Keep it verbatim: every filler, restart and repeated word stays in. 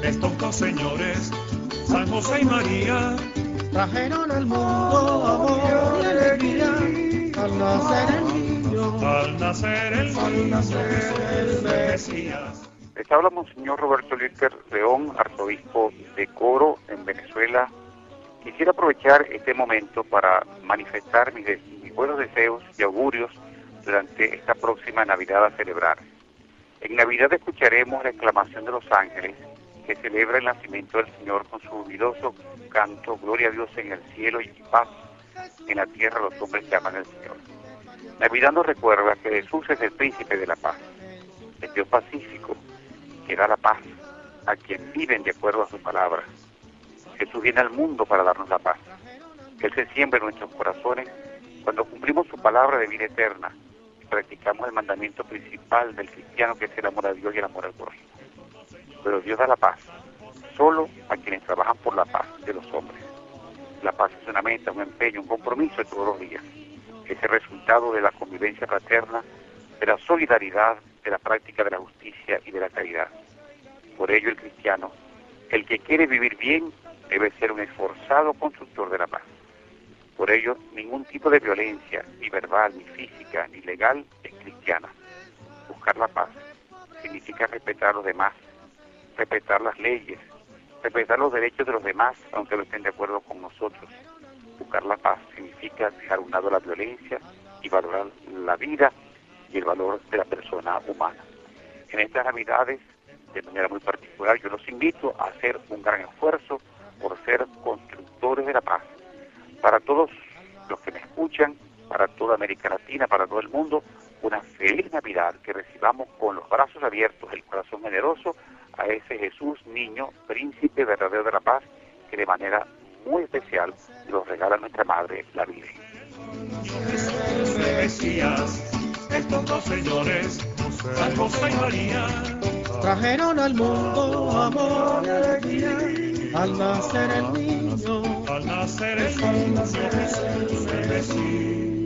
Estos dos señores, San José y María, trajeron al mundo amor y alegría. Al nacer el niño, al nacer el al niño, nacer el Mesías. Les habla Monseñor Roberto Líster León, arzobispo de Coro, en Venezuela. Quisiera aprovechar este momento para manifestar mis, de- mis buenos deseos y augurios durante esta próxima Navidad a celebrar. En Navidad escucharemos la exclamación de los ángeles que celebra el nacimiento del Señor con su jubiloso canto, gloria a Dios en el cielo y paz en la tierra los hombres que aman al Señor. Navidad nos recuerda que Jesús es el príncipe de la paz, el Dios pacífico que da la paz a quien viven de acuerdo a su palabra. Jesús viene al mundo para darnos la paz. Que Él se siembre en nuestros corazones cuando cumplimos su palabra de vida eterna y practicamos el mandamiento principal del cristiano, que es el amor a Dios y el amor al prójimo. Pero Dios da la paz solo a quienes trabajan por la paz de los hombres. La paz es una meta, un empeño, un compromiso de todos los días. Es el resultado de la convivencia fraterna, de la solidaridad, de la práctica de la justicia y de la caridad. Por ello el cristiano, el que quiere vivir bien, debe ser un esforzado constructor de la paz. Por ello, ningún tipo de violencia, ni verbal, ni física, ni legal, es cristiana. Buscar la paz significa respetar a los demás, respetar las leyes, respetar los derechos de los demás, aunque no estén de acuerdo con nosotros. Buscar la paz significa dejar a un lado la violencia y valorar la vida y el valor de la persona humana. En estas Navidades, de manera muy particular, yo los invito a hacer un gran esfuerzo por ser constructores de la paz. Para todos los que me escuchan, para toda América Latina, para todo el mundo, una feliz Navidad, que recibamos con los brazos abiertos, el corazón generoso, a ese Jesús niño, príncipe verdadero de la paz, que de manera muy especial nos regala nuestra Madre, la Virgen. Mesías, estos dos señores, San José y María, trajeron al mundo amor y alegría. Al nacer el niño, al nacer el niño, Mesías.